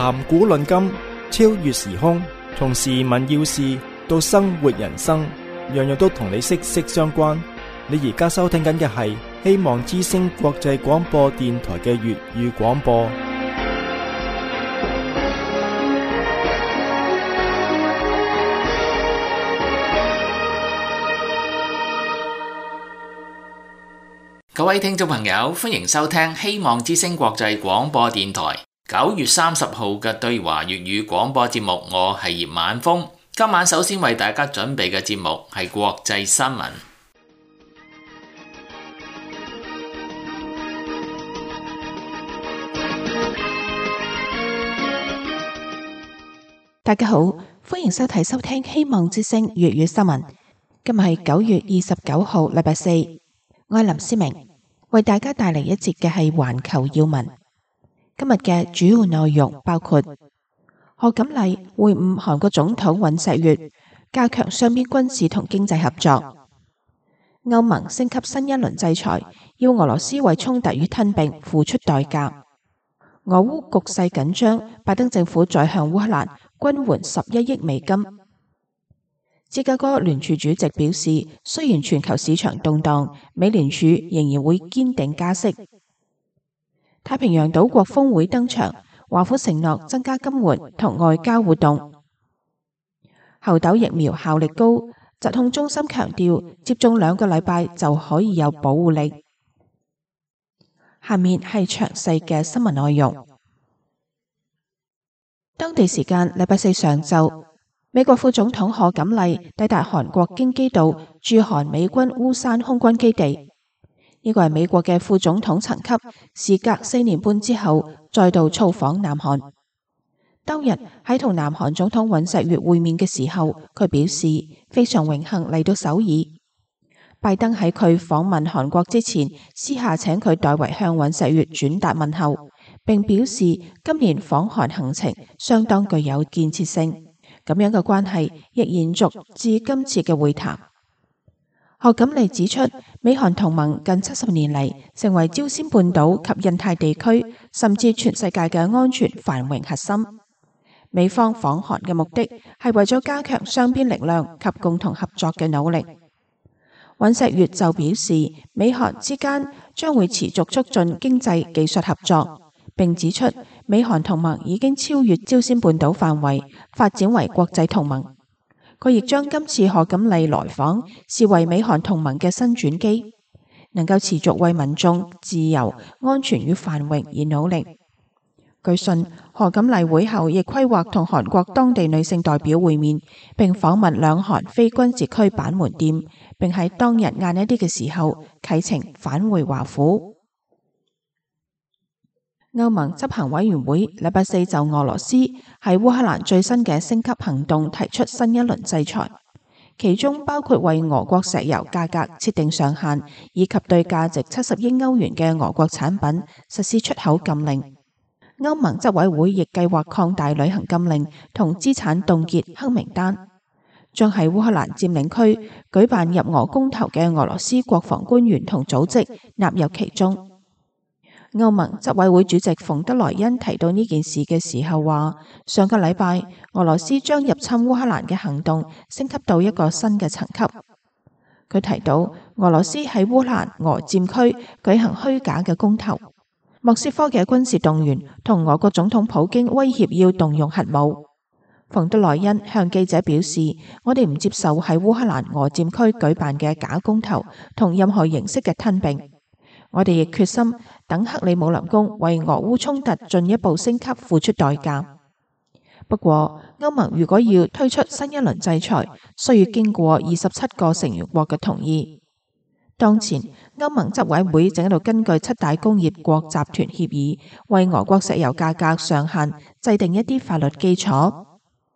談古論今，超越時空，從時聞要事到生活人生，樣樣都同你息息相關。你而家收聽緊嘅係希望之聲國際廣播電台嘅粵語廣播。 各位聽眾朋友，歡迎收聽希望之聲國際廣播電台9月30號嘅對華粵語廣播節目。我係葉晚風，今晚首先為大家準備嘅節目係國際新聞。 大家好，歡迎收聽希望之聲粵語新聞。今日係9月29號，禮拜四。我係林思明，為大家帶嚟一節嘅係環球要聞。今日嘅主要內容包括賀錦麗會晤韓國總統尹錫悅，加強雙邊軍事同經濟合作；歐盟升級新一輪制裁，要俄羅斯為衝突與吞併付出代價；俄烏局勢緊張，拜登政府再向烏克蘭軍援11億美金。芝加哥聯儲主席表示，雖然全球市場動盪，美聯儲仍然會堅定加息。太平洋島國峰會登場，華府承諾增加金援同外交活動。猴痘疫苗效力高，疾控中心強調接種2個禮拜就可以有保護力。下面係詳細嘅新聞內容。當地時間禮拜四上晝，美國副總統賀錦麗抵達韓國京畿道駐韓美軍烏山空軍基地，呢個係美國嘅副總統層級，時隔4年半之後再度造訪南韓。當日喺同南韓總統尹錫悅會面嘅時候，佢表示非常榮幸嚟到首爾。拜登喺佢訪問韓國之前，私下請佢代為向尹錫悅轉達問候，並表示今年訪韓行程相當具有建設性。咁樣嘅關係亦延續至今次嘅會談。賀錦麗指出，美韓同盟近70年嚟成為朝鮮半島及印太地區，甚至全世界嘅安全繁榮核心。美方訪韓嘅目的係為咗加強雙邊力量及共同合作嘅努力。尹錫悅就表示，美韓之間將會持續促進經濟技術合作。並指出，美韓同盟已經超越朝鮮半島範圍，發展為國際同盟。佢亦將今次賀錦麗來訪視為美韓同盟嘅新轉機，能夠持續為民眾自由、安全與繁榮而努力。據信，賀錦麗會後亦規劃同韓國當地女性代表會面，並訪問兩韓非軍事區板門店，並喺當日晏一啲嘅時候啟程返回華府。歐盟執行委員會禮拜四就俄羅斯喺烏克蘭最新嘅升級行動提出新一輪制裁，其中包括為俄國石油價格設定上限，以及對價值70億歐元嘅俄國產品實施出口禁令。歐盟執委會亦計劃擴大旅行禁令同資產凍結黑名單，將喺烏克蘭佔領區舉辦入俄公投嘅俄羅斯國防官員同組織納入其中。歐盟執委會主席馮德萊恩提到呢件事嘅時候話，上個禮拜俄羅斯將入侵烏克蘭嘅行動升級到一個新嘅層級。佢提到俄羅斯喺烏克蘭俄佔區舉行虛假嘅公投，莫斯科嘅軍事動員同俄國總統普京威脅要動用核武。馮德萊恩向記者表示，我哋唔接受喺烏克蘭俄佔區舉辦嘅假公投同任何形式嘅吞併。我哋亦決心等克里姆林宮為俄烏衝突進一步升級付出代價。不過，歐盟如果要推出新一輪制裁，需要經過27個成員國嘅同意。當前，歐盟執委會正喺度根據7大工業國集團協議，為俄國石油價格上限制定一啲法律基礎。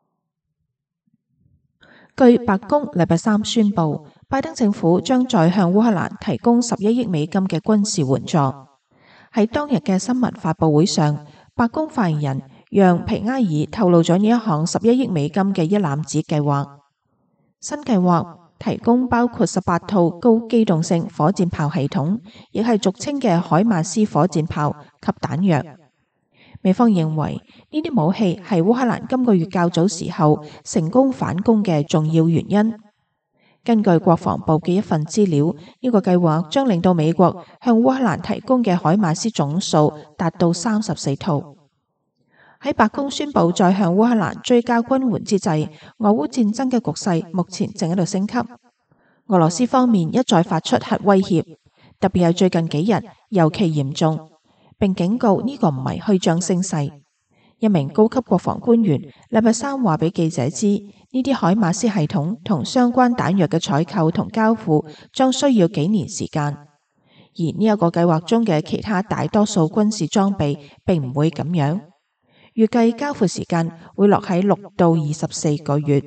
據白宮禮拜三宣布，拜登政府將再向烏克蘭提供11億美金嘅軍事援助。喺當日嘅新聞發佈會上，白宮發言人讓皮埃爾透露咗呢一項11億美金嘅一攬子計劃。新計劃提供包括18套高機動性火箭炮系統，亦係俗稱嘅海馬斯火箭炮及彈藥。 美方認為呢啲武器係烏克蘭今個月較早時候成功反攻嘅重要原因。根據國防部嘅一份資料，呢個計劃將令到美國向烏克蘭提供嘅海馬斯總數達到34套。喺白宮宣布再向烏克蘭追加軍援之際，俄烏戰爭嘅局勢目前正喺度升級。俄羅斯方面一再發出核威脅，特別係最近幾日尤其嚴重，並警告呢個唔係虛張聲勢。一名高級國防官員禮拜三話俾記者知，呢啲海馬斯系統同相關彈藥嘅採購同交付將需要幾年時間，而呢一個計劃中嘅其他大多數軍事裝備並唔會咁樣。預計交付時間會落喺6到24個月。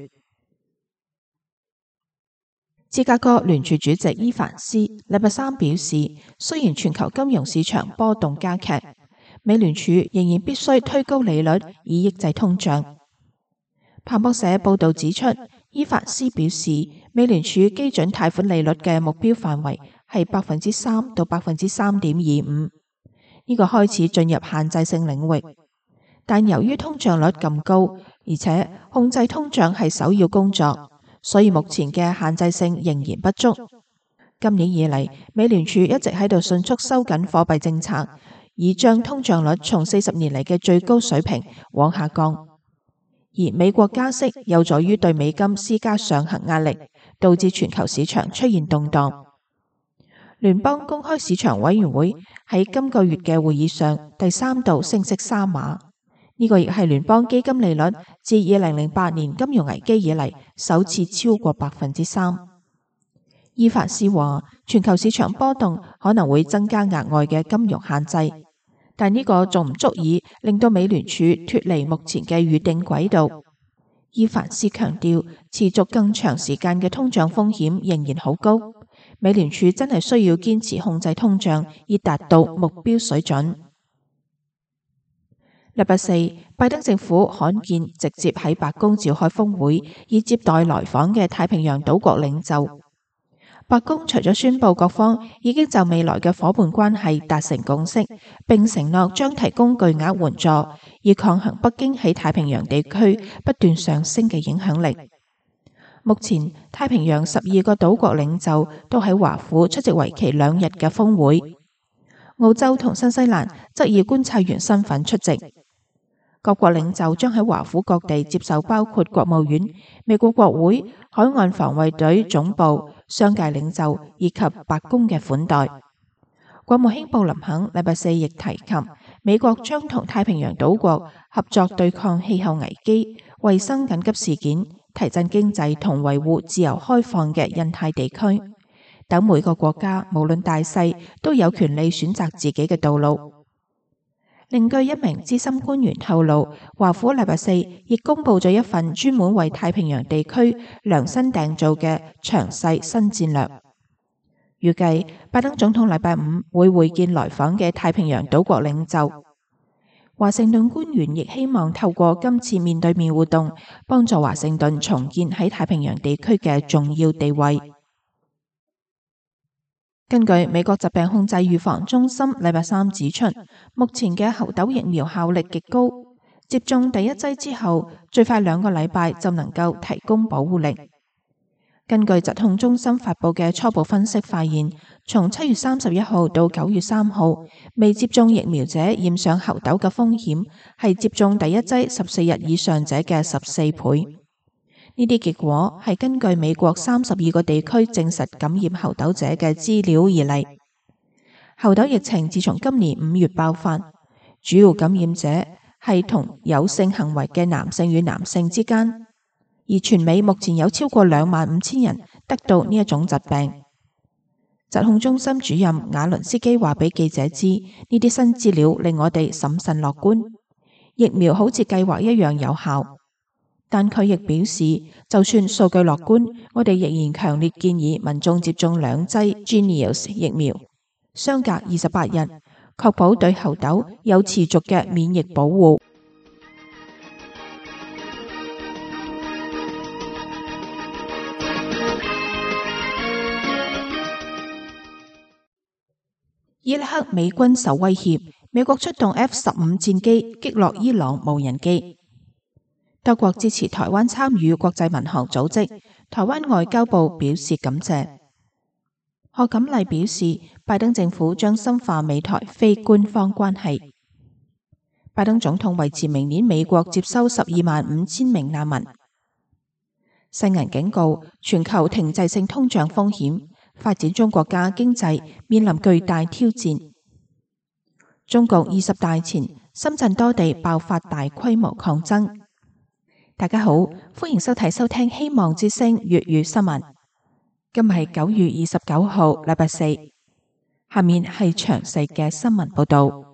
芝加哥聯儲主席伊凡斯禮拜三表示，雖然全球金融市場波動加劇，美聯儲仍然必須推高利率以抑制通脹。彭博社報道指出，伊凡斯表示，美聯儲基準貸款利率嘅目標範圍係3%到3.25%，呢個開始進入限制性領域。但由於通脹率咁高，而且控制通脹係首要工作，所以目前嘅限制性仍然不足。今年以嚟，美聯儲一直喺度迅速收緊貨幣政策，以將通脹率從40年嚟嘅最高水平往下降。而美國加息有助於對美金施加上行壓力，導致全球市場出現動盪。聯邦公開市場委員會喺今個月嘅會議上第3度升息3碼。呢個亦係聯邦基金利率自2008年金融危機以嚟首次超過3%。伊凡斯話，全球市場波動可能會增加額外嘅金融限制，但呢個仲唔足以令到美聯儲脫離目前嘅預定軌道。伊凡斯強調，持續更長時間嘅通脹風險仍然好高，美聯儲真係需要堅持控制通脹，以達到目標水準。禮拜四，拜登政府罕見直接喺白宮召開峰會，以接待來訪嘅太平洋島國領袖。白宮除咗宣布各方已經就未來嘅夥伴關係達成共識，並承諾將提供巨額援助，以抗衡北京喺太平洋地區不斷上升嘅影響力。目前，太平洋12個島國領袖都喺華府出席為期2日嘅峰會，澳洲同新西蘭則以觀察員身份出席。各國領袖將喺華府各地接受包括國務院、美國國會、海岸防衛隊總部、商界領袖以及白宮嘅款待。國務卿布林肯禮拜四亦提及，美國將同太平洋島國合作對抗氣候危機、衛生緊急事件、提振經濟同維護自由開放嘅印太地區等。每個國家無論大細都有權利選擇自己嘅道路。另據一名資深官員透露，華府禮拜四亦公布咗一份專門為太平洋地區量身訂造嘅詳細新戰略。預計拜登總統禮拜五會會見來訪嘅太平洋島國領袖。華盛頓官員亦希望透過今次面對面互動，幫助華盛頓重建喺太平洋地區嘅重要地位。根據美國疾病控制預防中心禮拜三指出，目前嘅猴痘疫苗效力極高，接種第1劑之後，最快2個禮拜就能夠提供保護力。根據疾控中心發布嘅初步分析發現，從7月31號到9月3號，未接種疫苗者染上猴痘嘅風險係接種第1劑14日以上者嘅14倍。呢啲結果係根據美國32個地區證實感染猴痘者嘅資料而嚟。猴痘疫情自從今年5月爆發，主要感染者係同有性行為嘅男性與男性之間，而全美目前有超過25000人得到呢一種疾病。疾控中心主任瓦倫斯基話俾記者知，呢啲新資料令我哋審慎樂觀，疫苗好似計劃一樣有效。但佢亦表示，就算數據樂觀，我哋仍然強烈建議民眾接種2劑 Jynneos 疫苗，相隔28日，確保對猴痘有持續嘅免疫保護。伊拉克美軍受威脅， 美國出動 F-15 戰機擊落伊朗無人機。德國支持台灣參與國際民航組織，台灣外交部表示感謝。賀錦麗表示，拜登政府將深化美台非官方關係。拜登總統維持明年美國接收125000名難民。世銀警告，全球停滯性通脹風險，發展中國家經濟面臨巨大挑戰。中共20大前，深圳多地爆發大規模抗爭。大家好，歡迎收聽希望之聲粵語新聞。今日係9月29號，禮拜四。下面係詳細嘅新聞報道。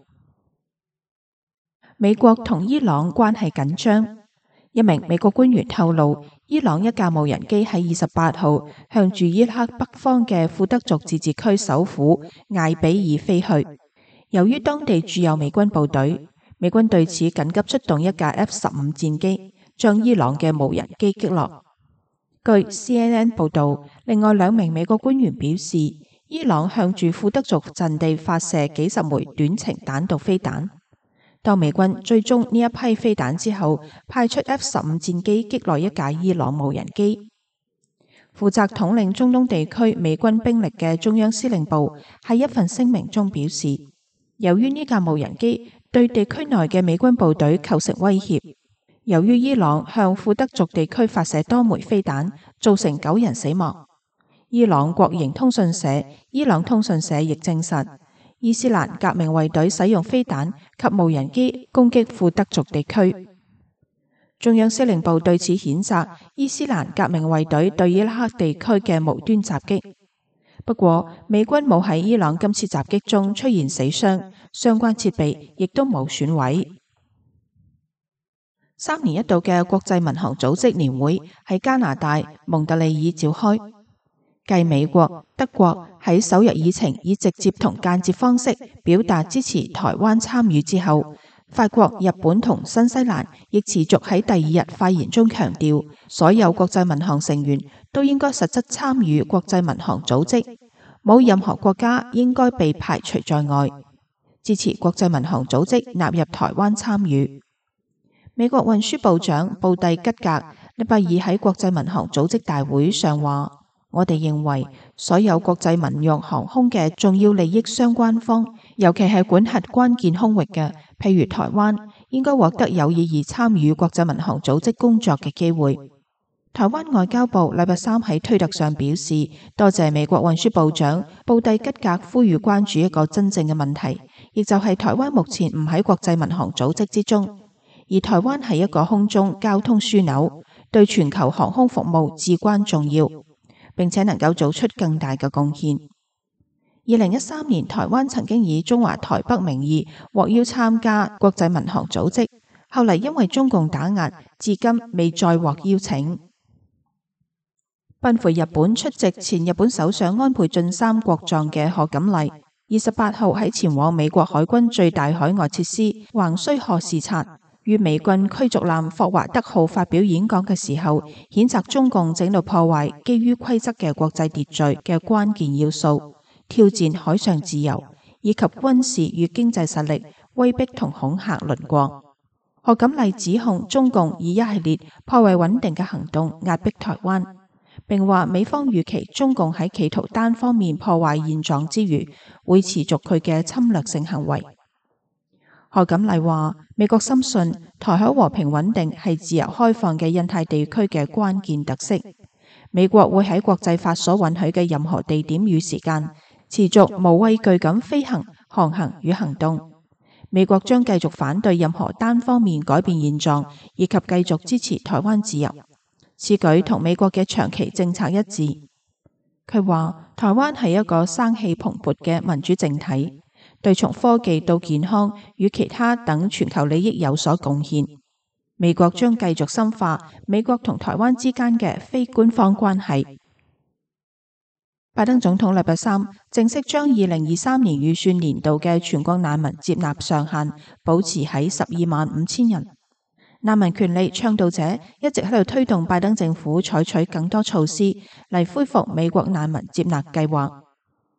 美國同伊朗關係緊張。一名美國官員透露，伊朗一架無人機喺28號向住伊拉克北方嘅庫德族自治區首府艾比爾飛去。由於當地駐有美軍部隊，美軍對此緊急出動一架 F-15 戰機，將伊朗嘅無人機擊落。據 CNN 報道，另外2名美國官員表示，伊朗向住庫德族陣地發射幾十枚短程彈道飛彈。當美軍追蹤呢一批飛彈之後，派出 F-15 戰機擊落一架伊朗無人機。負責統領中東地區美軍兵力嘅中央司令部喺一份聲明中表示，由於呢架無人機對地區內嘅美軍部隊構成威脅，由於伊朗向庫德族地區發射多枚飛彈，造成9人死亡。伊朗國營通訊社伊朗通訊社亦證實，伊斯蘭革命衛隊使用飛彈及無人機攻擊庫德族地區。中央司令部對此譴責伊斯蘭革命衛隊對伊拉克地區嘅無端襲擊。不過，美軍冇喺伊朗今次襲擊中出現死傷，相關設備亦都冇損毀。3年一度嘅國際民航組織年會喺加拿大蒙特利爾召開。繼美國、德國喺首日議程以直接同間接方式表達支持台灣參與之後，法國、日本同新西蘭亦持續喺第2日發言中強調，所有國際民航成員都應該實質參與國際民航組織，冇任何國家應該被排除在外，支持國際民航組織納入台灣參與。美國運輸部長布蒂吉格禮拜二喺國際民航組織大會上話，我哋認為所有國際民用航空嘅重要利益相關方，尤其係管轄關鍵空域嘅，譬如台灣，應該獲得有意義參與國際民航組織工作嘅機會。台灣外交部禮拜3喺推特上表示，多謝美國運輸部長布蒂吉格呼籲關注一個真正嘅問題，亦就係台灣目前唔喺國際民航組織之中，而台灣係一個空中交通樞紐，對全球航空服務至關重要，並且能夠做出更大嘅貢獻。2013年，台灣曾經以中華台北名義獲邀參加國際民航組織，後嚟因為中共打壓，至今未再獲邀請。奔赴日本出席前日本首相安倍晉三國葬嘅賀錦麗，28號喺前往美國海軍最大海外設施橫須賀視察，與美軍驅逐艦霍華德號發表演講嘅時候，譴責中共整度破壞基於規則嘅國際秩序嘅關鍵要素，挑戰海上自由，以及軍事與經濟實力威逼同恐嚇鄰國。賀錦麗指控中共以一系列破壞穩定嘅行動壓迫台灣，並話美方預期中共喺企圖單方面破壞現狀之餘，會持續佢嘅侵略性行為。賀錦麗話，美國深信台海和平穩定係自由開放嘅印太地區嘅關鍵特色。美國會喺國際法所允許嘅任何地點與時間，持續無畏懼咁飛行、航行與行動。美國將繼續反對任何單方面改變現狀，以及繼續支持台灣自由。此舉同美國嘅長期政策一致。佢話，台灣係一個生氣蓬勃嘅民主政體，對從科技到健康與其他等全球利益有所貢獻。美國將繼續深化美國同台灣之間嘅非官方關係。拜登總統禮拜3正式將2023年預算年度嘅全國難民接納上限保持喺125000人。難民權利倡導者一直喺度推動拜登政府採取更多措施嚟恢復美國難民接納計劃。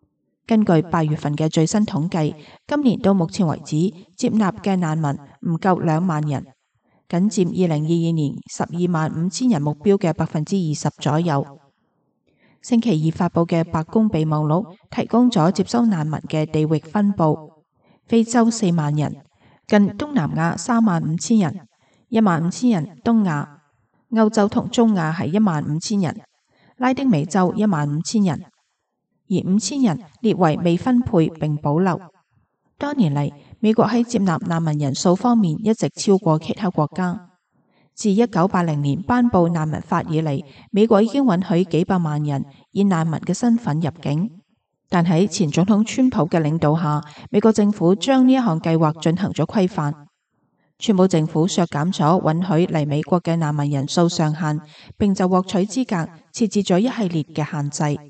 根據8月份嘅最新統計，今年到目前為止接納嘅難民唔夠2萬人，僅佔2022年125000人目標嘅20%左右。星期二發佈嘅白宮備忘錄提供咗接收難民嘅地域分佈：非洲4萬人，近東南亞35000人，15000人東亞，歐洲同中亞係15000人，拉丁美洲15000人。而5000人列為未分配並保留。多年嚟，美國喺接納難民人數方面一直超過其他國家。自1980年頒布難民法以嚟，美國已經允許幾百萬人以難民嘅身份入境。但喺前總統川普嘅領導下，美國政府將呢一項計劃進行咗規範。川普政府削減咗允許嚟美國嘅難民人數上限，並就獲取資格設置咗一系列嘅限制。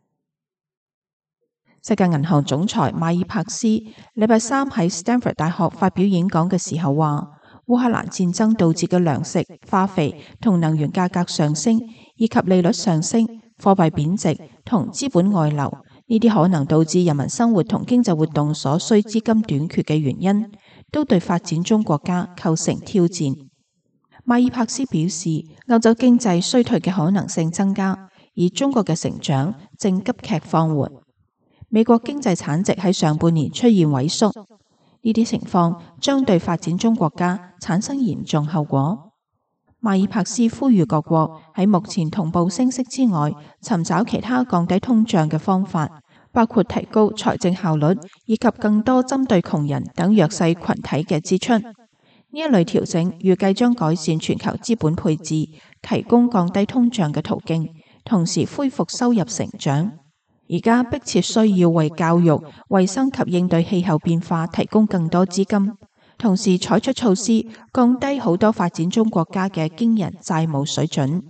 世界銀行總裁馬爾帕斯禮拜三喺斯坦福大學發表演講嘅時候話，烏克蘭戰爭導致嘅糧食、化肥同能源價格上升，以及利率上升、貨幣貶值同資本外流，呢啲可能導致人民生活同經濟活動所需資金短缺嘅原因，都對發展中國家構成挑戰。馬爾帕斯表示，歐洲經濟衰退嘅可能性增加，而中國嘅成長正急劇放緩。美國經濟產值喺上半年出現萎縮，呢啲情況將對發展中國家產生嚴重後果。馬爾帕斯呼籲各國喺目前同步升息之外，尋找其他降低通脹嘅方法，包括提高財政效率以及更多針對窮人等弱勢群體嘅支出。呢一類調整預計將改善全球資本配置，提供降低通脹嘅途徑，同時恢復收入成長。而家迫切需要為教育、衛生及應對氣候變化提供更多資金，同時採取措施降低好多發展中國家嘅驚人債務水準。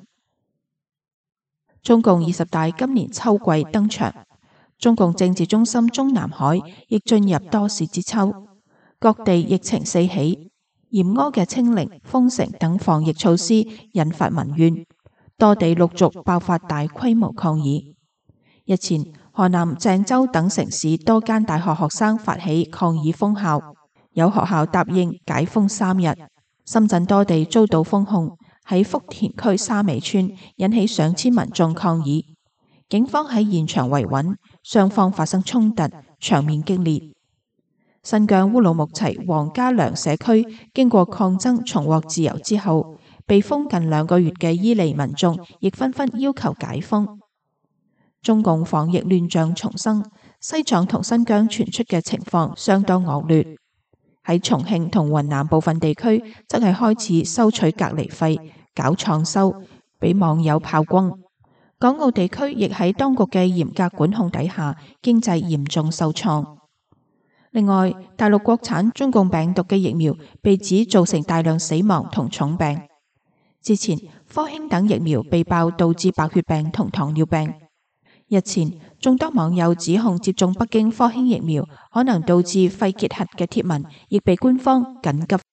中共20大今年秋季登場，中共政治中心中南海亦進入多事之秋，各地疫情四起，嚴苛嘅清零、封城等防疫措施引發民怨，多地陸續爆發大規模抗議。日前，河南鄭州等城市多間大學學生發起抗議封校，有學校答應解封3日。深圳多地遭到封控，喺福田區沙尾村引起上千民眾抗議，警方喺現場維穩，雙方發生衝突，場面激烈。新疆烏魯木齊黃家良社區經過抗爭重獲自由之後，被封近2個月嘅伊犁民眾亦紛紛要求解封。中共防疫亂象叢生，西藏同新疆傳出嘅情況相當惡劣。喺重慶同雲南部分地區，則係開始收取隔離費，搞創收，俾網友炮轟。港澳地區亦喺當局嘅嚴格管控底下，經濟嚴重受創。另外，大陸國產中共病毒嘅疫苗被指造成大量死亡同重病。之前，科興等疫苗被爆導致白血病同糖尿病。日前，眾多網友指控接種北京科興疫苗可能導致肺結核嘅貼文，亦被官方緊急。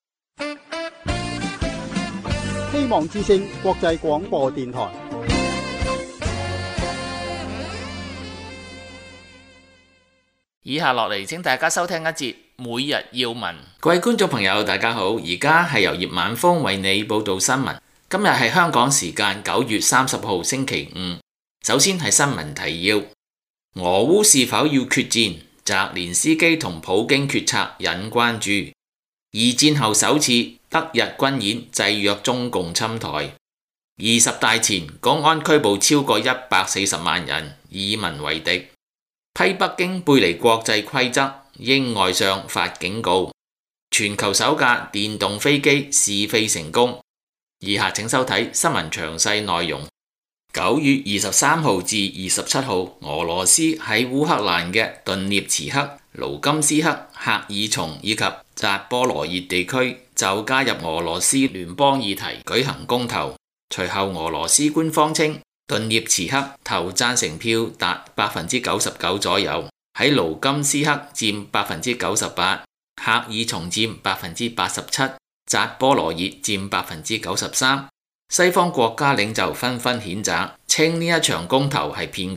希望之聲國際廣播電台。 以下落嚟，請大家收聽一節每日要聞。各位觀眾朋友，大家好，而家係由葉晚風為你報道新聞。今日係香港時間9月30號星期五。首先係新聞提要：俄烏是否要決戰？澤連斯基同普京決策引關注。二戰後首次德日軍演制約中共侵台。20大前，公安拘捕超過140萬人，以民為敵。批北京背離國際規則，英外相發警告。全球首架電動飛機試飛成功。以下請收睇新聞詳細內容。9月23號至27號，俄羅斯喺烏克蘭嘅頓涅茨克、盧甘斯克、赫爾松以及扎波羅熱地區就加入俄羅斯聯邦議題舉行公投。隨後俄羅斯官方稱，頓涅茨克投贊成票達99%左右，喺盧甘斯克佔98%，赫爾松佔87%，扎波羅熱佔93%。西方國家領袖紛紛譴責，稱呢一場公投係騙局。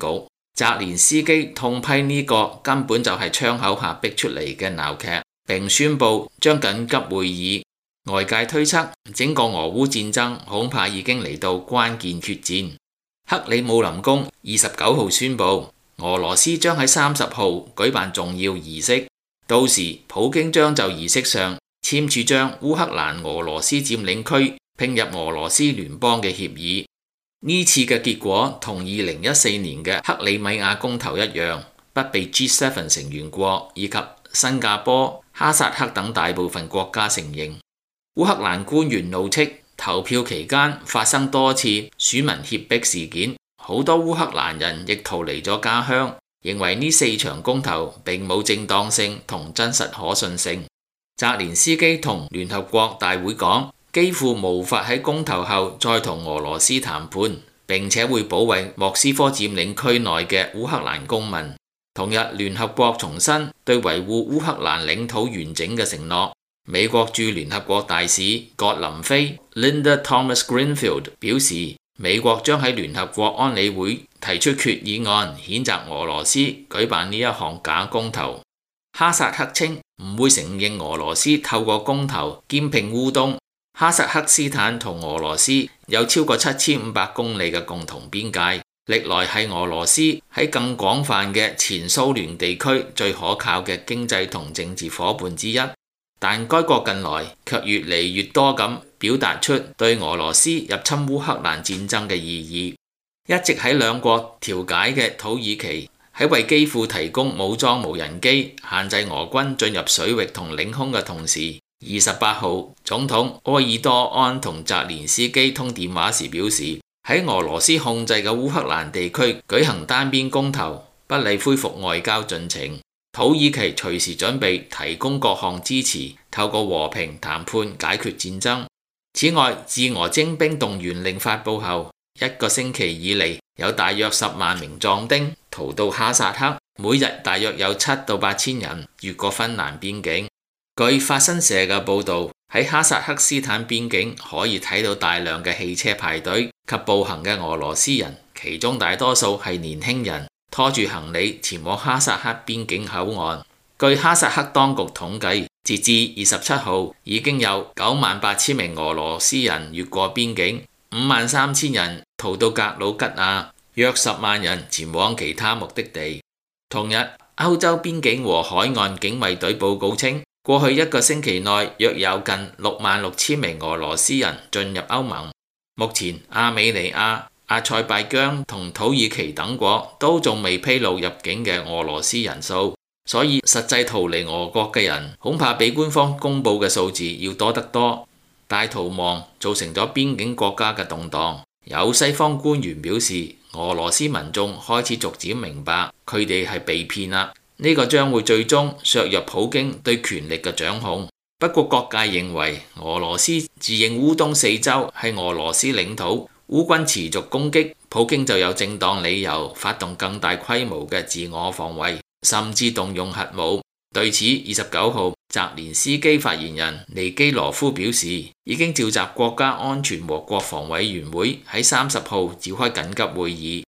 澤連斯基痛批呢個根本就係窗口下逼出嚟嘅鬧劇，並宣布將緊急會議。外界推測整個俄烏戰爭恐怕已經嚟到關鍵決戰。克里姆林宮29號宣布，俄羅斯將喺30號舉辦重要儀式，到時普京將就儀式上簽署將烏克蘭俄羅斯佔領區併入俄羅斯聯邦嘅協議。呢次嘅結果同2014年嘅克里米亞公投一樣，不被 G7 成員國以及新加坡、哈薩克等大部分國家承認。烏克蘭官員怒斥投票期間發生多次選民脅迫事件，好多烏克蘭人亦逃離咗家鄉，認為呢4場公投並冇正當性同真實可信性。澤連斯基同聯合國大會講，幾乎無法喺公投後再同俄羅斯談判，並且會保衛莫斯科佔領區內嘅烏克蘭公民。同日，聯合國重申對維護烏克蘭領土完整嘅承諾。美國駐聯合國大使葛林菲 Linda Thomas Greenfield 表示，美國將喺聯合國安理會提出決議案，譴責俄羅斯舉辦呢一項假公投。哈薩克稱唔會承認俄羅斯透過公投兼併烏東。哈薩克斯坦同俄羅斯有超過7500公里嘅共同邊界，歷來係俄羅斯喺更廣泛嘅前蘇聯地區最可靠嘅經濟同政治夥伴之一。但該國近來卻越嚟越多咁表達出對俄羅斯入侵烏克蘭戰爭嘅異議。一直喺兩國調解嘅土耳其喺為基輔提供武裝無人機，限制俄軍進入水域同領空嘅同時，28號總統埃爾多安同澤連斯基通電話時表示，喺俄羅斯控制嘅烏克蘭地區舉行單邊公投，不利恢復外交進程。土耳其隨時準備提供各項支持，透過和平談判解決戰爭。此外，自俄徵兵動員令發布後1個星期以嚟，有大約10萬名壯丁逃到哈薩克，每日大約有7到8千人越過芬蘭邊境。據法新社嘅報導，喺哈薩克斯坦邊境可以睇到大量嘅汽車排隊及步行嘅俄羅斯人，其中大多數係年輕人，拖住行李前往哈薩克邊境口岸。據哈薩克當局統計，截至27號已經有98000名俄羅斯人越過邊境，53000人逃到格魯吉亞，約10萬人前往其他目的地。同日，歐洲邊境和海岸警衛隊報告稱，過去1個星期內約有近66000名俄羅斯人進入歐盟。目前，亞美尼亞、阿塞拜疆同土耳其等國都仲未披露入境嘅俄羅斯人數，所以實際逃離俄國嘅人恐怕比官方公佈嘅數字要多得多。大逃亡造成咗邊境國家嘅動盪，有西方官員表示，俄羅斯民眾開始逐漸明白佢哋係被騙啦，呢個將會最終削弱普京對權力嘅掌控。不過各界認為俄羅斯自認烏東四周係俄羅斯領土，烏軍持續攻擊，普京就有正當理由發動更大規模嘅自我防衛，甚至動用核武。對此，29號澤連斯基發言人尼基羅夫表示，已經召集國家安全和國防委員會喺30號召開緊急會議。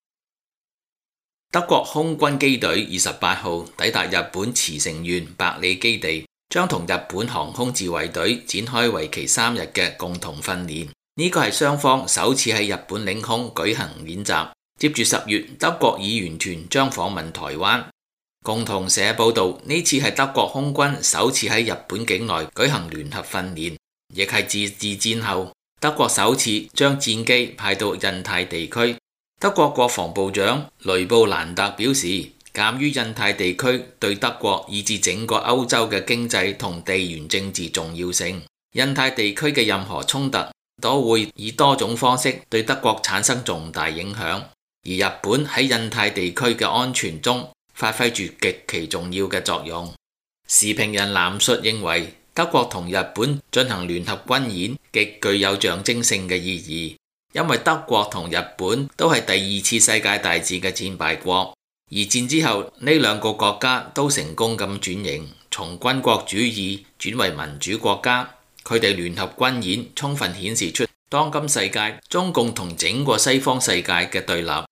德國空軍機隊28號抵達日本茨城縣白里基地，將同日本航空自衛隊展開為期3日嘅共同訓練。呢個係雙方首次喺日本領空舉行演習。接住10月，德國議員團將訪問台灣。共同社報導，呢次係德國空軍首次喺日本境內舉行聯合訓練，亦係自戰後德國首次將戰機派到印太地區。德國國防部長雷布蘭特表示，鑑於印太地區對德國以至整個歐洲嘅經濟同地緣政治重要性，印太地區嘅任何衝突都會以多種方式對德國產生重大影響，而日本喺印太地區嘅安全中發揮住極其重要嘅作用。時評人藍述認為，德國同日本進行聯合軍演極具有象徵性嘅意義，因為德國同日本都係第2次世界大戰嘅戰敗國，而戰之後呢兩個國家都成功咁轉型，從軍國主義轉為民主國家。佢哋聯合軍演充分顯示出當今世界中共同整個西方世界嘅對立。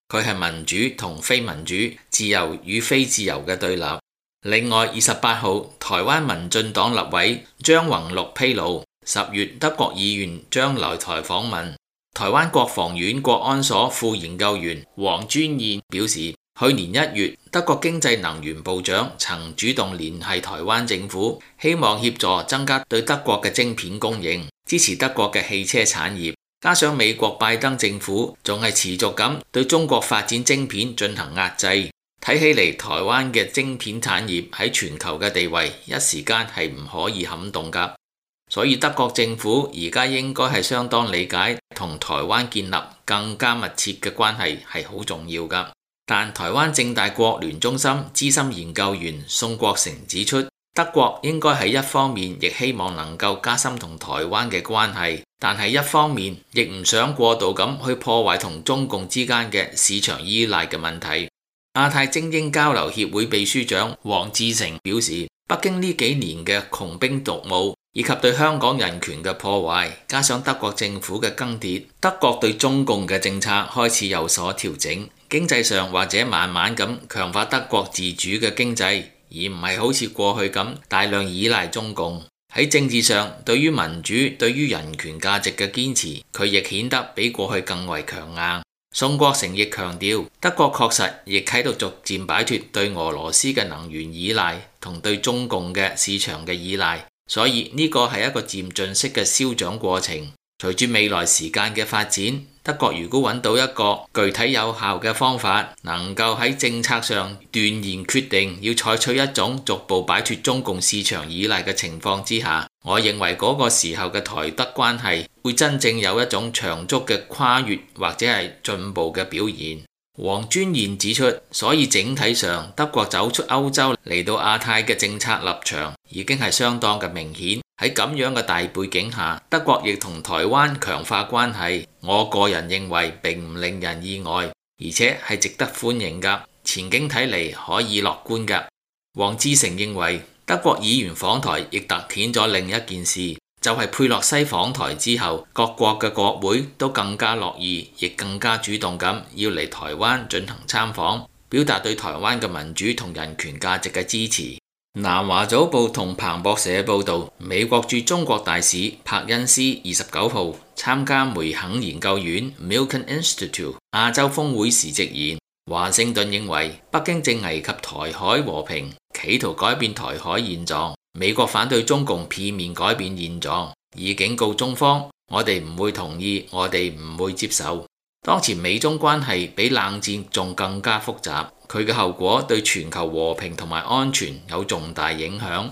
佢係民主同非民主、自由與非自由嘅對立。另外，28號台灣民進黨立委張宏陸披露，10月德國議員將來台訪問。台灣國防院國安所副研究員黃尊彥表示，去年1月德國經濟能源部長曾主動聯繫台灣政府，希望協助增加對德國嘅晶片供應，支持德國嘅汽車產業。加上美國拜登政府仲係持續咁對中國發展晶片進行壓制，睇起嚟台灣嘅晶片產業喺全球嘅地位一時間係唔可以撼動㗎。所以德國政府而家應該係相當理解同台灣建立更加密切嘅關係係好重要㗎。但台灣政大國聯中心資深研究員宋國成指出，德國應該喺一方面亦希望能夠加深同台灣嘅關係，但係一方面亦唔想過度咁去破壞同中共之間嘅市場依賴嘅問題。亞太精英交流協會秘書長黃志成表示，北京呢幾年嘅窮兵黷武以及對香港人權嘅破壞，加上德國政府嘅更迭，德國對中共嘅政策開始有所調整，經濟上或者慢慢咁強化德國自主嘅經濟，而唔係好似過去咁大量依賴中共。喺政治上，對於民主、對於人權價值嘅堅持，佢亦顯得比過去更為強硬。宋國成亦強調，德國確實亦喺度逐漸擺脫對俄羅斯嘅能源依賴同對中共嘅市場嘅依賴。所以呢個係一個漸進式嘅消長過程。隨住未來時間嘅發展，德國如果揾到一個具體有效嘅方法，能夠喺政策上斷然決定要採取一種逐步擺脫中共市場依賴嘅情況之下，我認為嗰個時候嘅台德關係會真正有一種長足嘅跨越或者係進步嘅表現。黃尊彥指出，所以整體上德國走出歐洲嚟到亞太嘅政策立場已經係相當嘅明顯。喺咁樣嘅大背景下，德國亦同台灣強化關係，我個人認為並唔令人意外，而且係值得歡迎㗎，前景睇嚟可以樂觀㗎。黃志成認為，德國議員訪台亦突顯咗另一件事，就係佩洛西訪台之後，各國嘅國會都更加樂意，亦更加主動咁要嚟台灣進行參訪，表達對台灣嘅民主同人權價值嘅支持。南華早報同彭博社報導，美國駐中國大使柏恩斯29號參加梅肯研究院 Milken Institute 亞洲峰會時直言，華盛頓認為北京正危及台海和平，企圖改變台海現狀。美國反對中共片面改變現狀，以警告中方，我哋唔會同意，我哋唔會接受。當前美中關係比冷戰仲更加複雜，佢嘅後果對全球和平同埋安全有重大影響。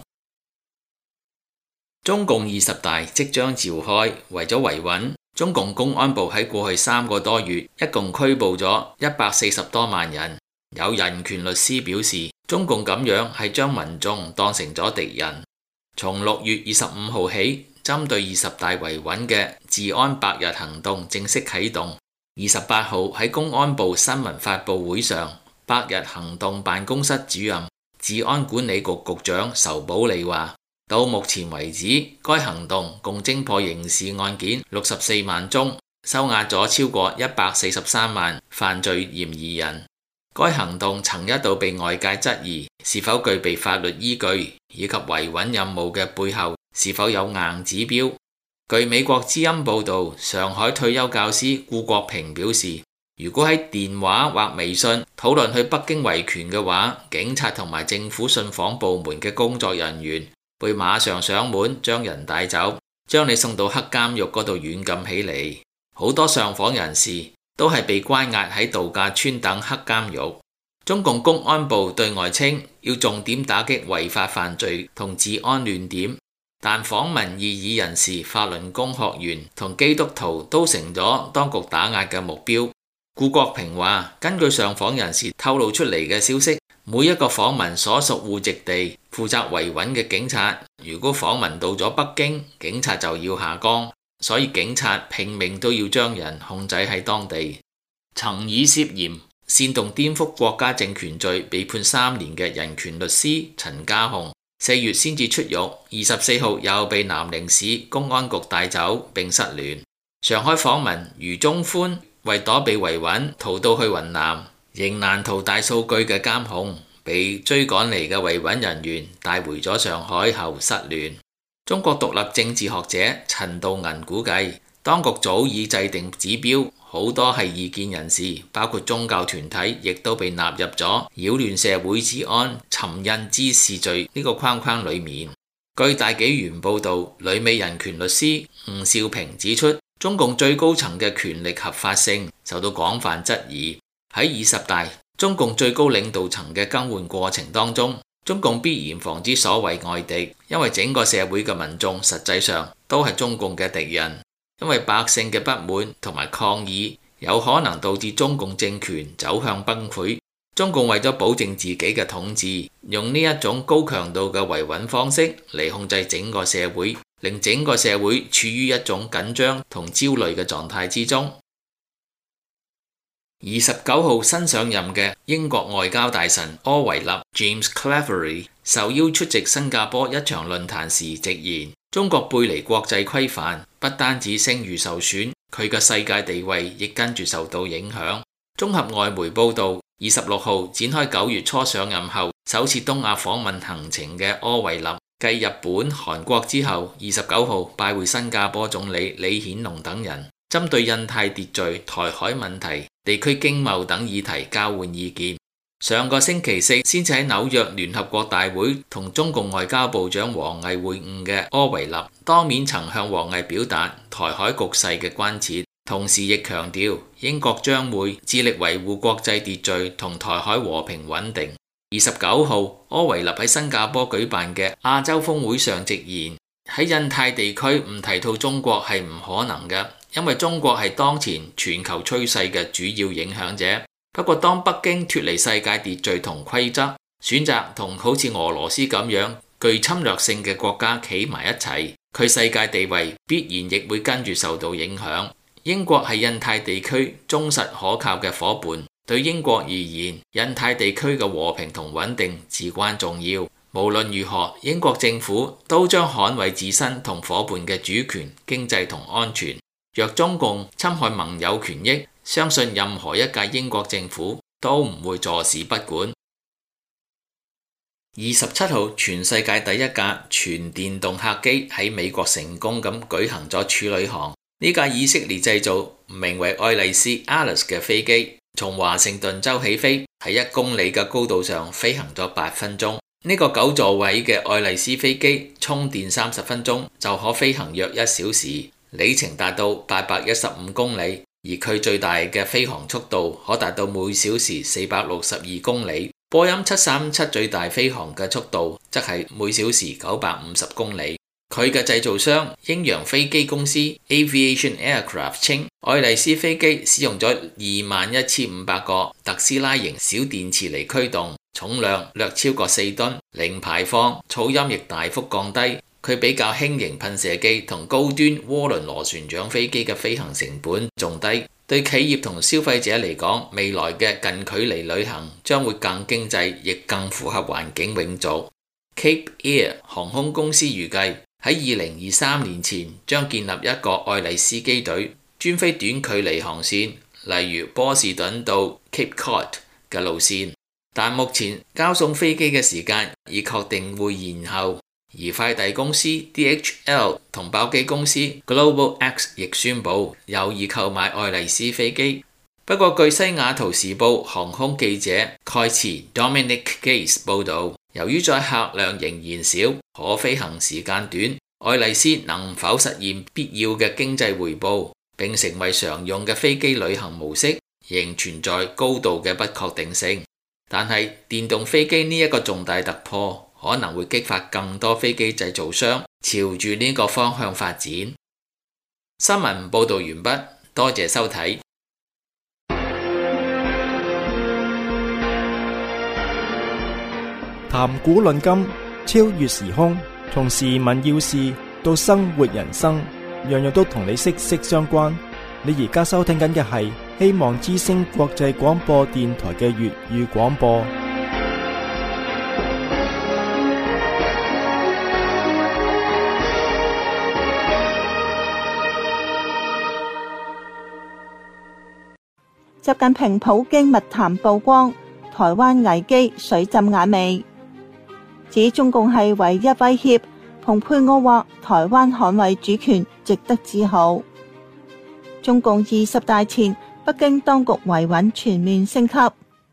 中共20大即將召開，為咗維穩，中共公安部喺過去3個多月一共拘捕咗140多萬人。有人權律師表示，中共咁樣係將民眾當成咗敵人。從6月25號起，針對20大維穩嘅治安百日行動正式啟動。28號喺公安部新聞發佈會上，百日行動辦公室主任、治安管理局局長仇保利話，到目前為止，該行動共偵破刑事案件64萬宗，收押咗超過143萬犯罪嫌疑人。該行動曾一度被外界質疑是否具備法律依據，以及維穩任務嘅背後是否有硬指標。據美國之音報導，上海退休教師顧國平表示，如果喺電話或微信討論去北京維權嘅話，警察同埋政府信訪部門嘅工作人員會馬上上門將人帶走，將你送到黑監獄嗰度軟禁起嚟。好多上訪人士都係被關押喺度假村等黑監獄。中共公安部對外稱要重點打擊違法犯罪同治安亂點，但訪問異議人士、法輪功學員同基督徒都成咗當局打壓嘅目標。顧國平話，根據上訪人士透露出嚟嘅消息，每一個訪問所屬戶籍地負責維穩嘅警察，如果訪問到咗北京，警察就要下崗，所以警察拼命都要將人控制喺當地。曾以涉嫌煽動顛覆國家政權罪被判3年嘅人權律師陳家雄，4月先至出獄，24號又被南寧市公安局帶走並失聯。上海訪問余宗寬、 為躲避維穩，逃到去雲南，仍難逃大數據嘅監控，被追趕嚟嘅維穩人員帶回咗上海後失聯。中國獨立政治學者陳道銀估計，當局早已制定指標，好多係異見人士，包括宗教團體，亦都被納入咗擾亂社會治安、尋釁滋事罪呢個框框裡面。據大紀元報導，旅美人權律師吳少平指出，中共最高層嘅權力合法性受到廣泛質疑。喺20大中共最高領導層嘅更換過程當中，中共必然防止所謂外敵，因為整個社會嘅民眾實際上都係中共嘅敵人。因為百姓嘅不滿同埋抗議有可能導致中共政權走向崩潰。中共為咗保證自己嘅統治，用呢一種高強度嘅維穩方式嚟控制整個社會，令整個社會處於一種緊張同焦慮嘅狀態之中。29號新上任嘅英國外交大臣柯維納 James Cleverly 受邀出席新加坡一場論壇時直言，中國背離國際規範，不單止聲譽受損，佢嘅世界地位亦跟住受到影響。綜合外媒報導，26號展開9月初上任後首次東亞訪問行程嘅柯維納，繼日本、韓國之後，29號拜會新加坡總理李顯龍等人，針對印太秩序、台海問題、地區經貿等議題交換意見。上個星期四先至喺紐約聯合國大會同中共外交部長王毅會晤嘅柯維納，當面曾向王毅表達台海局勢嘅關切，同時亦強調英國將會致力維護國際秩序同台海和平穩定。29號，柯維納喺新加坡舉辦嘅亞洲峰會上直言，喺印太地區唔提到中國係唔可能嘅，因為中國係當前全球趨勢嘅主要影響者。不過當北京脫離世界秩序同規則，選擇同好似俄羅斯咁樣具侵略性嘅國家企埋一齊，佢世界地位必然亦會跟住受到影響。英國係印太地區忠實可靠嘅伙伴，對英國而言，印太地區嘅和平同穩定至關重要。無論如何，英國政府都將捍衛自身同伙伴嘅主權、經濟同安全。若中共侵害盟友權益，相信任何一屆英國政府都唔會坐視不管。27號，全世界第一架全電動客機喺美國成功咁舉行咗處女航。呢架以色列製造、名為愛麗絲 Alice 嘅飛機，從華盛頓州起飛，喺1公里嘅高度上飛行咗8分鐘。呢個9座位嘅愛麗絲飛機充電30分鐘就可飛行約1小時，里程達到815公里。而佢最大嘅飛行速度可達到每小時462公里，波音737最大飛行嘅速度則係每小時950公里。佢嘅製造商英揚飛機公司 Aviation Aircraft 稱，愛麗絲飛機使用咗21,500個特斯拉型小電池嚟驅動，重量略超過4噸，零排放，噪音亦大幅降低。佢比較輕型噴射機同高端渦輪螺旋槳飛機嘅飛行成本仲低，對企業同消費者嚟講，未來嘅近距離旅行將會更經濟，亦更符合環境永續。Cape Air 航空公司預計喺2023年前將建立一個愛麗絲機隊，專飛短距離航線，例如波士頓到 Cape Cod 嘅路線，但目前交送飛機嘅時間已確定會延後。而快遞公司 DHL 同包機公司 Global X 亦宣布有意購買愛麗絲飛機。不過據西雅圖時報航空記者蓋茨 Dominic Gates 報導，由於載客量仍然少，可飛行時間短，愛麗絲能否實現必要嘅經濟回報並成為常用嘅飛機旅行模式，仍存在高度嘅不確定性。但係電動飛機呢一個重大突破，可能會激發更多飛機製造商朝住呢個方向發展。新聞報導完畢，多謝收睇。 談古論今，超越時空，從時聞要事到生活人生，樣樣都同你息息相關。你而家收聽緊嘅係希望之聲國際廣播電台嘅粵語廣播。 習近平普京密談曝光，台灣危機水浸眼眉，指中共係唯一威脅。蓬佩奧話台灣捍衛主權值得自豪。中共20大前，北京當局維穩全面升級。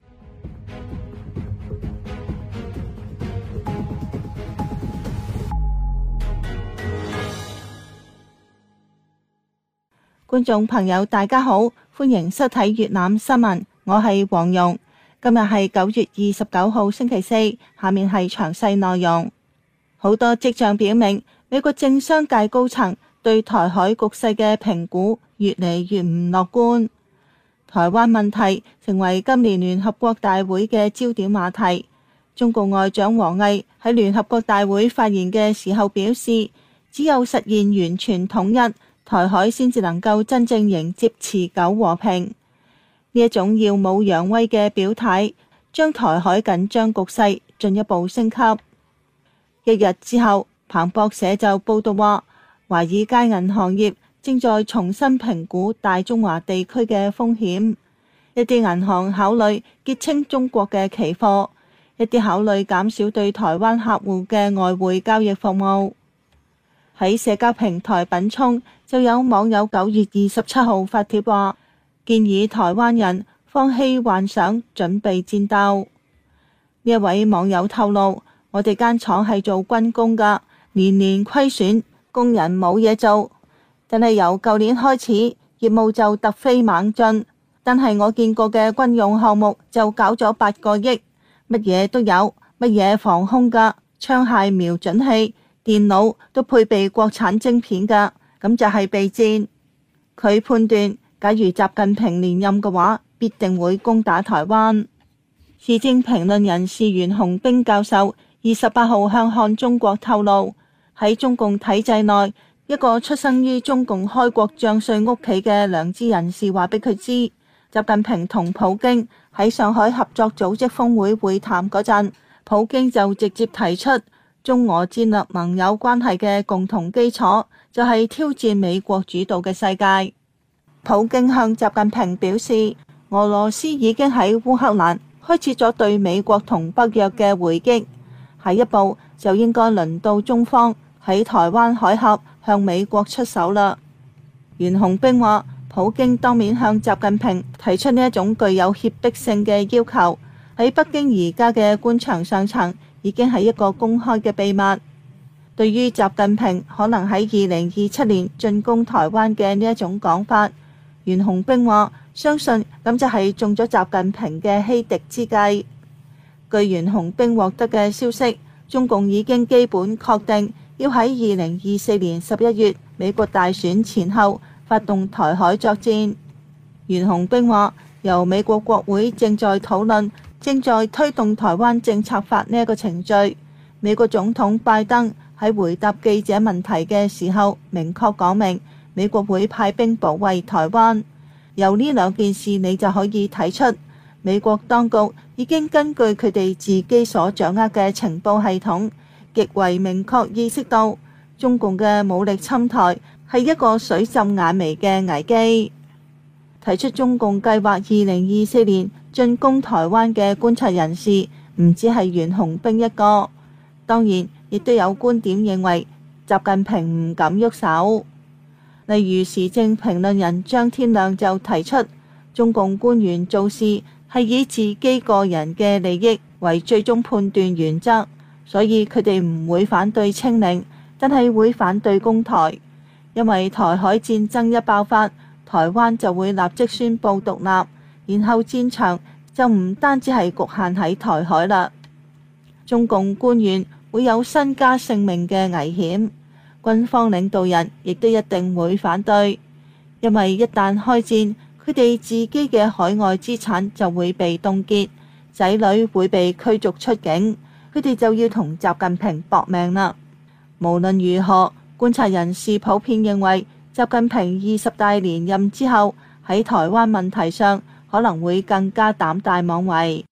觀眾朋友大家好，歡迎收睇粵覽新聞，我係黃蓉。今日係9月29號星期四，下面係詳細內容。好多跡象表明，美國政商界高層對台海局勢嘅評估越嚟越唔樂觀。台灣問題成為今年聯合國大會嘅焦點話題。中共外長王毅喺聯合國大會發言嘅時候表示，只有實現完全統一，台海先至能夠真正迎接持久和平。呢一種耀武揚威嘅表態，將台海緊張局勢進一步升級。一日之後，彭博社就報道話，華爾街銀行業正在重新評估大中華地區嘅風險。一啲銀行考慮結清中國嘅期貨，一啲考慮減少對台灣客戶嘅外匯交易服務。喺社交平台品聰，就有網友9月27號發帖話，建議台灣人放棄幻想，準備戰鬥。呢一位網友透露，我哋間廠係做軍工㗎，年年虧損，工人冇嘢做。但係由舊年開始，業務就突飛猛進。但係我見過嘅軍用項目就搞咗8個億，乜嘢都有，乜嘢防空㗎，槍械瞄準器、電腦都配備國產晶片㗎，咁就係備戰。佢判斷，假如習近平連任嘅話，必定會攻打台灣。時政評論人士袁洪兵教授28號向看中國透露，喺中共體制內，一個出生於中共開國將帥屋企嘅良知人士話俾佢知，習近平同普京喺上海合作組織峰會會談嗰陣，普京就直接提出中俄戰略盟友關係嘅共同基礎就係挑戰美國主導嘅世界。普京向習近平表示，俄羅斯已經喺烏克蘭開始咗對美國同北約嘅回擊，下一步就應該輪到中方喺台灣海峽向美國出手啦。袁洪兵話，普京當面向習近平提出呢一種具有脅迫性嘅要求，喺北京而家嘅官場上層已經係一個公開嘅秘密。對於習近平可能喺2027年進攻台灣嘅呢一種講法，袁洪兵話，相信咁就係中咗習近平嘅欺敵之計。據袁洪兵獲得嘅消息，中共已經基本確定要喺2024年11月美國大選前後發動台海作戰。袁洪兵話，由美國國會正在討論正在推動台灣政策法呢一個程序。美國總統拜登喺回答記者問題嘅時候明確講明，美國會派兵保衛台灣。由呢兩件事你就可以睇出，美國當局已經根據佢哋自己所掌握嘅情報系統，極為明確意識到中共嘅武力侵台係一個水浸眼眉嘅危機。提出中共計劃2024年進攻台灣嘅觀察人士唔止係袁洪兵一個，當然亦都有觀點認為習近平唔敢喐手。例如時政評論人張天亮就提出，中共官員做事係以自己個人嘅利益為最終判斷原則，所以佢哋唔會反對清零，但係會反對攻台，因為台海戰爭一爆發，台灣就會立即宣布獨立，然後戰場就唔單止係局限喺台海啦。中共官員會有身家性命嘅危險，軍方領導人亦都一定會反對，因為一旦開戰，佢哋自己嘅海外資產就會被凍結，仔女會被驅逐出境，佢哋就要同習近平搏命啦。無論如何，觀察人士普遍認為，習近平20大連任之後，喺台灣問題上可能會更加膽大妄為。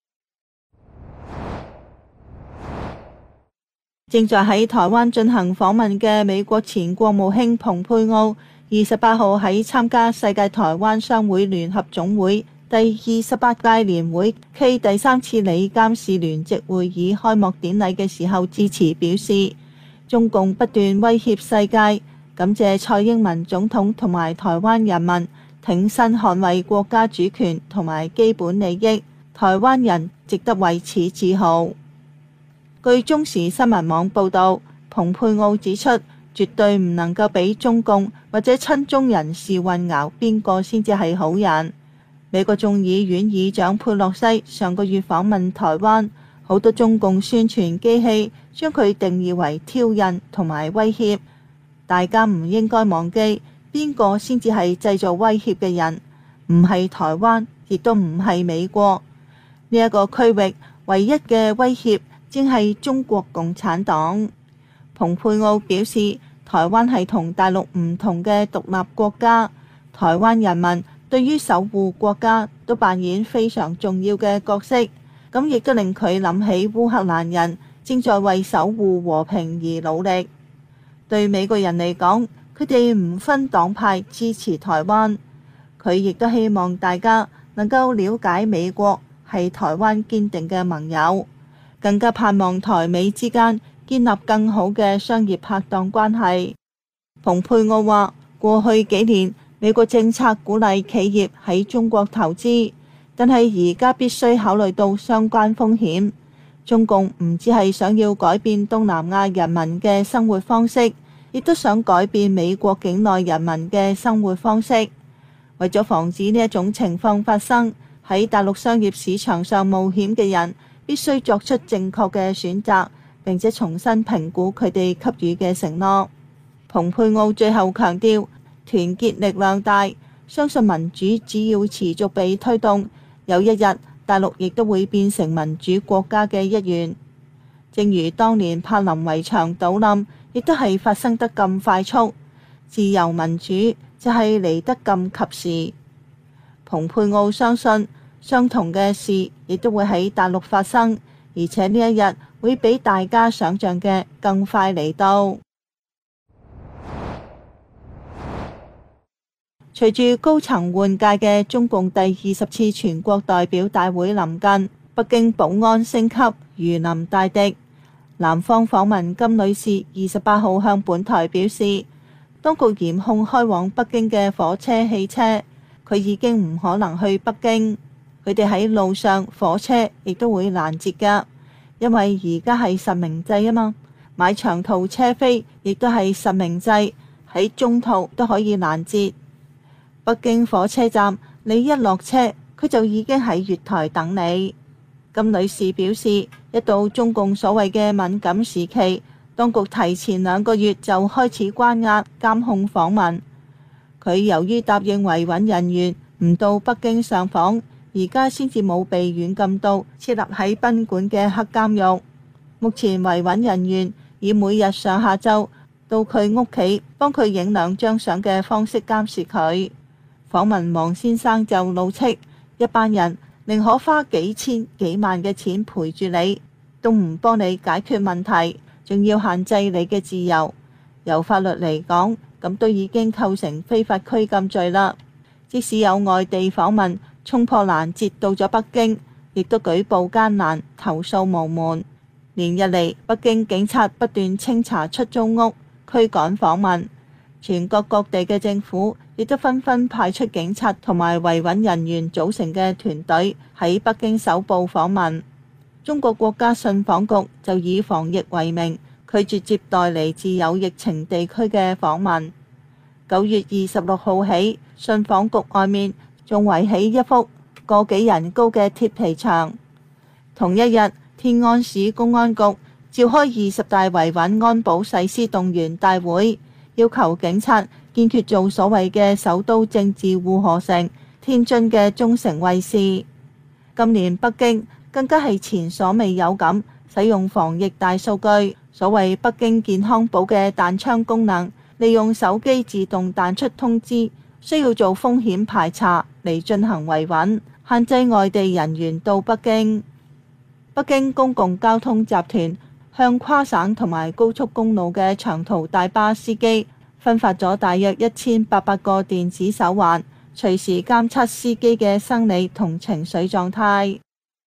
正在喺台灣進行訪問嘅美國前國務卿蓬佩奧28號喺參加世界台灣商會聯合總會第28屆年會暨第3次理監事聯席會議開幕典禮嘅時候致辭表示，中共不斷威脅世界，感謝蔡英文總統同埋台灣人民挺身捍衛國家主權同埋基本利益，台灣人值得為此自豪。據中時新聞網報導，蓬佩奧指出，絕對唔能夠俾中共或者親中人士混淆邊個先至係好人。美國眾議院議長佩洛西上個月訪問台灣，好多中共宣傳機器將佢定義為挑釁同埋威脅。大家唔應該忘記邊個先至係製造威脅嘅人，唔係台灣，亦都唔係美國。呢一個區域唯一嘅威脅正係中國共產黨。蓬佩奧表示，台灣係同大陸唔同嘅獨立國家，台灣人民對於守護國家都扮演非常重要嘅角色，咁亦都令佢諗起烏克蘭人正在為守護和平而努力。對美國人嚟講，佢哋唔分黨派支持台灣，佢亦都希望大家能夠了解美國係台灣堅定嘅盟友，更加盼望台美之間建立更好嘅商業拍檔關係。蓬佩奧話，過去幾年美國政策鼓勵企業喺中國投資，但係而家必須考慮到相關風險。中共唔只係想要改變東南亞人民嘅生活方式，亦都想改變美國境內人民嘅生活方式。為咗防止呢一種情況發生，喺大陸商業市場上冒險嘅人必須作出正確嘅選擇，並且重新評估佢哋給予嘅承諾。蓬佩奧最後強調，團結力量大，相信民主只要持續被推動，有一日大陸亦都會變成民主國家嘅一員。正如當年柏林圍牆倒冧，亦都係發生得咁快速，自由民主就係嚟得咁及時。蓬佩奧相信相同嘅事亦都會喺大陸發生，而且呢一日會比大家想象嘅更快嚟到。隨住高層換屆嘅中共第20次全國代表大會臨近，北京保安升級，如臨大敵。南方訪問金女士28號向本台表示，當局嚴控開往北京嘅火車、汽車，佢已經唔可能去北京。佢哋喺路上，火車亦都會攔截㗎，因為而家係實名制啊嘛。買長途車飛亦都係實名制，喺中途都可以攔截。北京火車站，你一落車，佢就已經喺月台等你。金女士表示，一到中共所謂嘅敏感時期，當局提前2個月就開始關押監控訪問。佢由於答應維穩人員唔到北京上訪，而家先至冇被軟禁到設立喺賓館嘅黑監獄。目前維穩人員以每日上下晝到佢屋企幫佢影2張相嘅方式監視佢。訪問王先生就怒斥，一班人寧可花幾千幾萬嘅錢陪住你，都唔幫你解決問題，仲要限制你嘅自由。由法律嚟講，咁都已經構成非法拘禁罪啦。即使有外地訪問衝破攔截到咗北京，亦都舉報艱難，投訴無門。連日嚟，北京警察不斷清查出租屋，驅趕訪問。全國各地嘅政府亦都紛紛派出警察同埋維穩人員組成嘅團隊喺北京搜捕訪問。中國國家信訪局就以防疫為名，拒絕接待嚟自有疫情地區嘅訪問。9月26號起，信訪局外面仲圍起一幅個幾人高嘅鐵皮牆。同一日，天安市公安局召開20大維穩安保誓師動員大會，要求警察堅決做所謂嘅首都政治護河城天津嘅中城衛士。今年北京更加係前所未有咁使用防疫大數據，所謂北京健康寶嘅彈窗功能，利用手機自動彈出通知，需要做風險排查嚟進行維穩，限制外地人員到北京。北京公共交通集團向跨省同埋高速公路嘅長途大巴司機分發咗大約1800個電子手環， 隨時監測司機嘅生理同情緒狀態。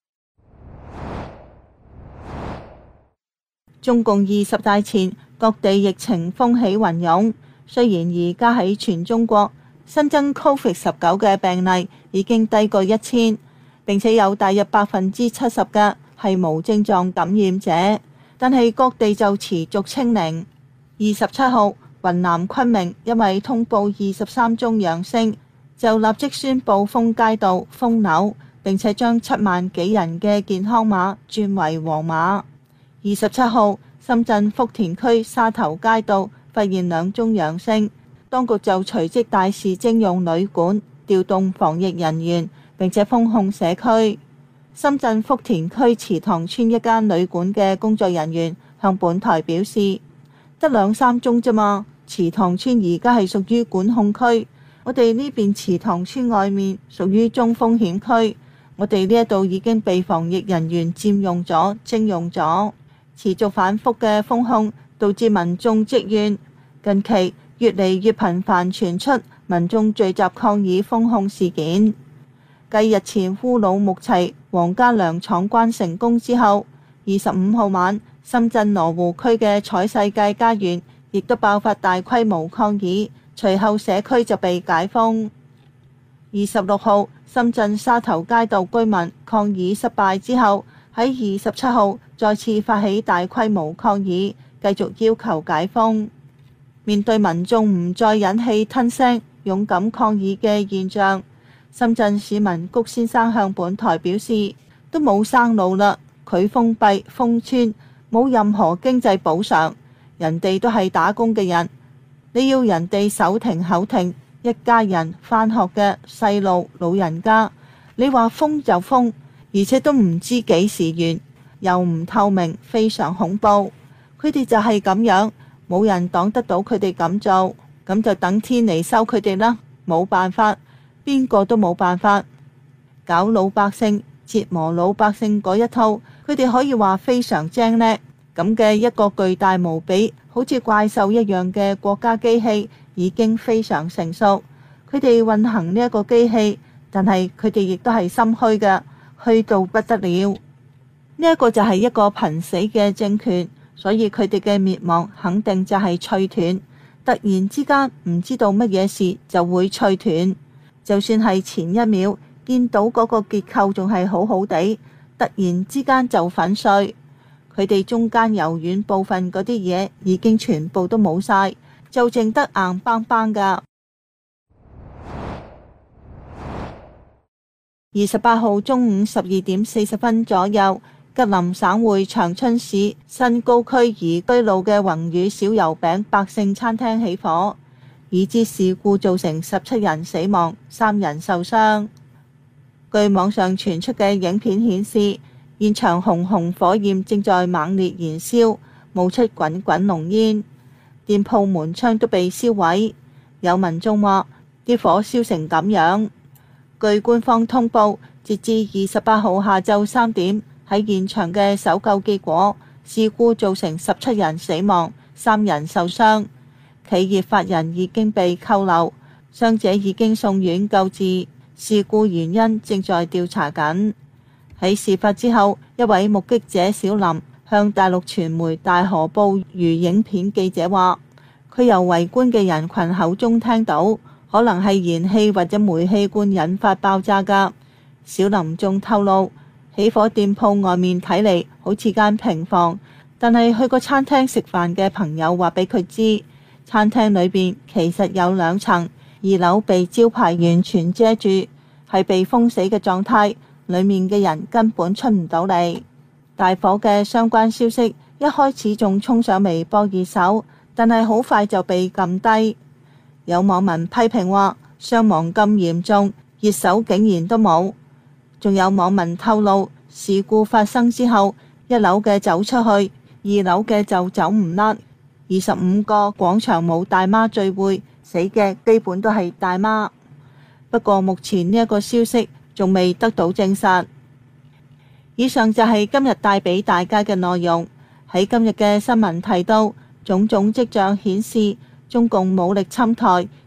中共20大前，各地疫情風起雲湧。雖然而家喺全中國新增 COVID-19 嘅病例已經低過1000，並且有大約70%嘅係無症狀感染者，但係各地就持續清零。27號，雲南昆明因為通報23宗陽性，就立即宣布封街道、封樓，並且將7萬幾人嘅健康碼轉為黃碼。27號，深圳福田區沙頭街道發現2宗陽性，當局就隨即大肆徵用旅館，調動防疫人員，並且封控社區。深圳福田區祠堂村一間旅館嘅工作人員向本台表示，得2-3宗啫嘛，祠堂村而家係屬於管控區，我哋呢邊祠堂村外面屬於中風險區，我哋呢一度已經被防疫人員佔用咗、徵用咗。持續反覆嘅封控導致民眾積怨，近期越嚟越頻繁傳出民眾聚集抗議封控事件。繼日前烏魯木齊黃家糧廠關成功之後，25號晚深圳羅湖區嘅彩世界家園亦都爆發大規模抗議，隨後社區就被解封。26號深圳沙頭街道居民抗議失敗之後，喺27號再次發起大規模抗議，繼續要求解封。面對民眾唔再忍氣吞聲、勇敢抗議嘅現象，深圳市民谷先生向本台表示，都冇生路啦，佢封閉封村，冇任何經濟補償，人哋都係打工嘅人，你要人哋手停口停，一家人返學嘅細路老人家，你話封就封，而且都唔知幾時完，又唔透明，非常恐怖。佢哋就係咁樣，冇人擋得到佢哋咁做，咁就等天嚟收佢哋啦，冇辦法，邊個都冇辦法。搞老百姓、折磨老百姓嗰一套，佢哋可以話非常精叻。咁嘅一個巨大無比，好似怪獸一樣嘅國家機器已經非常成熟。佢哋運行呢一個機器，但係佢哋亦都係心虛嘅，虛到不得了。呢一個就係一個瀕死嘅政權，所以佢哋嘅滅亡肯定就係脆斷。突然之間唔知道乜嘢事就會脆斷，就算係前一秒見到嗰個結構仲係好好地，突然之間就粉碎。佢哋中間柔軟部分嗰啲嘢已經全部都冇晒，就剩得硬邦邦噶。28號中午12點40分左右，吉林省會長春市新高區宜居路嘅宏宇小油餅百姓餐廳起火，已知事故造成17人死亡，3人受傷。據網上傳出嘅影片顯示，現場熊熊火焰正在猛烈燃燒，冒出滾滾濃煙，店鋪門窗都被燒毀。有民眾話啲火燒成咁樣。據官方通報，截至28號下晝3點，喺現場嘅搜救結果，事故造成17人死亡，3人受傷。企業法人已經被扣留，傷者已經送院救治，事故原因正在調查緊。喺事發之後，一位目擊者小林向大陸傳媒大河報餘影片記者話，佢由圍觀嘅人群口中聽到，可能係燃氣或者煤氣罐引發爆炸噶。小林仲透露，起火店鋪外面睇嚟好似間平房，但係去過餐廳食飯嘅朋友話俾佢知，餐廳裏邊其實有2層，2樓被招牌完全遮住，係被封死嘅狀態，裏面嘅人根本出唔到嚟。大火嘅相關消息一開始仲衝上微博熱搜，但係好快就被撳低。有網民批評話，傷亡咁嚴重，熱搜竟然都冇。仲有網民透露，事故發生之後，1樓嘅走出去，2樓嘅就走唔甩。25個廣場舞大媽聚會，死嘅基本都係大媽。不過目前呢一個消息仲未得到證實。以上就係今日帶俾大家嘅內容。喺今日嘅新聞提到，種種跡象顯示中共武力侵台，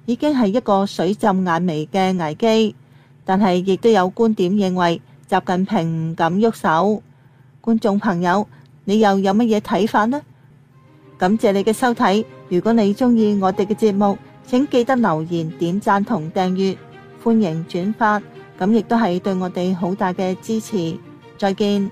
已經係一個水浸眼眉嘅危機。但係亦都有觀點認為習近平唔敢喐手。觀眾朋友，你又有乜嘢睇法呢？感謝你嘅收睇，如果你鍾意我哋嘅節目，請記得留言、點讚同訂閱，歡迎轉發，咁亦都係對我哋好大嘅支持。再見。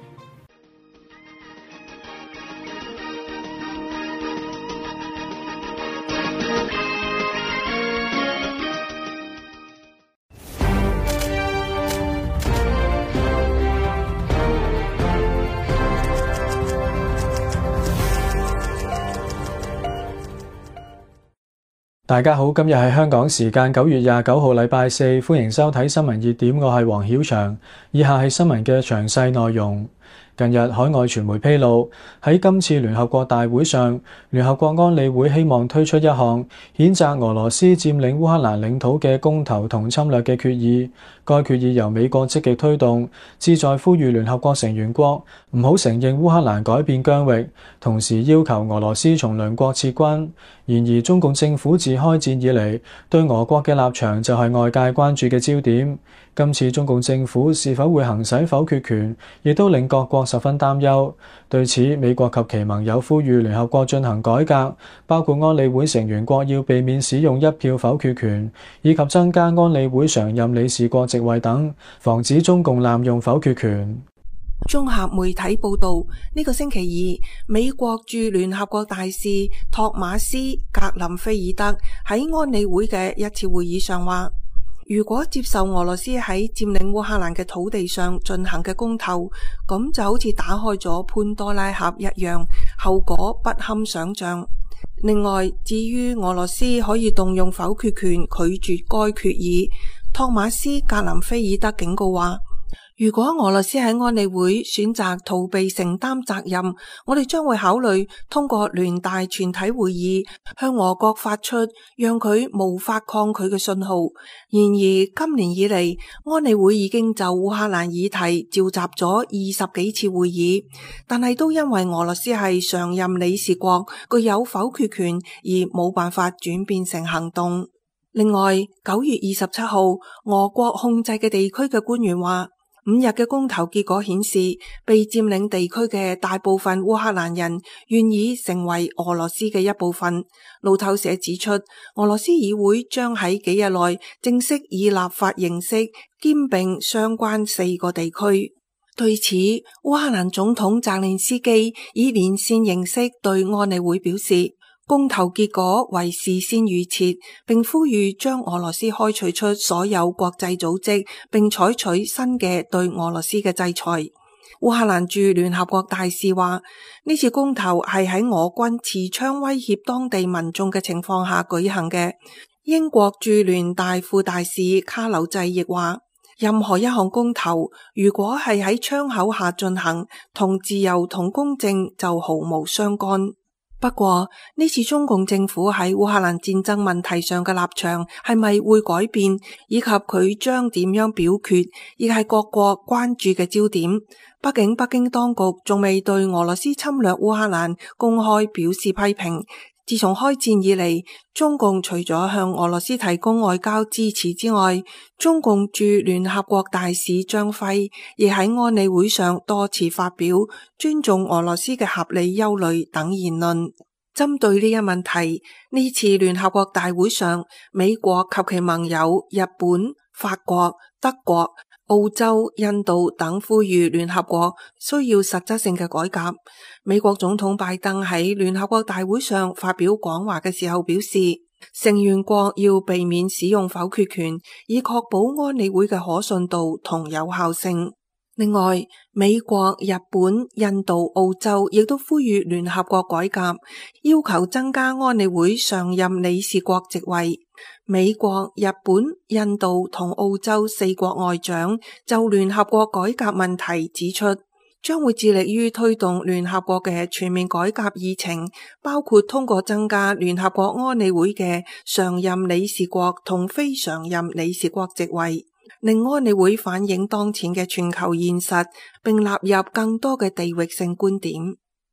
大家好，今日係香港時間9月29號禮拜四，歡迎收睇新聞熱點，我係黃曉翔。以下係新聞嘅詳細內容。近日海外傳媒披露，喺今次聯合國大會上，聯合國安理會希望推出一項譴責俄羅斯佔領烏克蘭領土嘅公投同侵略嘅決議。該決議由美國積極推動，旨在呼籲聯合國成員國唔好承認烏克蘭改變疆域，同時要求俄羅斯從鄰國撤軍。然而，中共政府自開戰以嚟對俄國嘅立場就係外界關注嘅焦點。今次中共政府是否會行使否決權，亦都令各國十分擔憂。對此，美國及其盟友呼籲聯合國進行改革，包括安理會成員國要避免使用一票否決權，以及增加安理會常任理事國席位等，防止中共濫用否決權。 綜合媒體報道，呢個星期二，美國駐聯合國大使托馬斯·格林菲爾德喺安理會嘅一次會議上話，如果接受俄羅斯喺佔領烏克蘭嘅土地上進行嘅公投，咁就好似打開咗潘多拉盒一樣，後果不堪想象。另外，至於俄羅斯可以動用否決權拒絕該決議，托馬斯·格林菲爾德警告話，如果俄羅斯喺安理會選擇逃避承擔責任，我哋將會考慮通過聯大全體會議向俄國發出讓佢無法抗拒嘅信號。然而，今年以嚟，安理會已經就烏克蘭議題召集咗20幾次會議，但係都因為俄羅斯係常任理事國，具有否決權而冇辦法轉變成行動。另外，9月27號，俄國控制嘅地區嘅官員話，5日嘅公投結果顯示，被佔領地區嘅大部分烏克蘭人願意成為俄羅斯嘅一部分。路透社指出，俄羅斯議會將喺幾日內正式以立法形式兼併相關4個地區。對此，烏克蘭總統澤連斯基以連線形式對安理會表示，公投結果為事先預設，並呼籲將俄羅斯開除出所有國際組織，並採取新嘅對俄羅斯嘅制裁。烏克蘭駐聯合國大使話，呢次公投係喺俄軍持槍威脅當地民眾嘅情況下舉行嘅。英國駐聯大副大使卡紐濟亦話，任何一項公投如果係喺槍口下進行，同自由同公正就毫無相干。不過呢次中共政府喺烏克蘭戰爭問題上嘅立場係咪會改變，以及佢將點樣表決，亦係各國關注嘅焦點。畢竟北京當局仲未對俄羅斯侵略烏克蘭公開表示批評。自從開戰以嚟，中共除咗向俄羅斯提供外交支持之外，中共駐聯合國大使張輝亦喺安理會上多次發表尊重俄羅斯嘅合理憂慮等言論。針對呢一問題，呢次聯合國大會上，美國及其盟友日本、法國、德國、澳洲、印度等呼籲聯合國需要實質性嘅改革。美國總統拜登喺聯合國大會上發表講話嘅時候表示，成員國要避免使用否決權，以確保安理會嘅可信度同有效性。另外，美國、日本、印度、澳洲亦都呼籲聯合國改革，要求增加安理會常任理事國席位。美國、日本、印度同澳洲4國外長就聯合國改革問題指出，將會致力於推動聯合國嘅全面改革議程，包括通過增加聯合國安理會嘅常任理事國同非常任理事國席位，令安理會反映當前嘅全球現實，並納入更多嘅地域性觀點。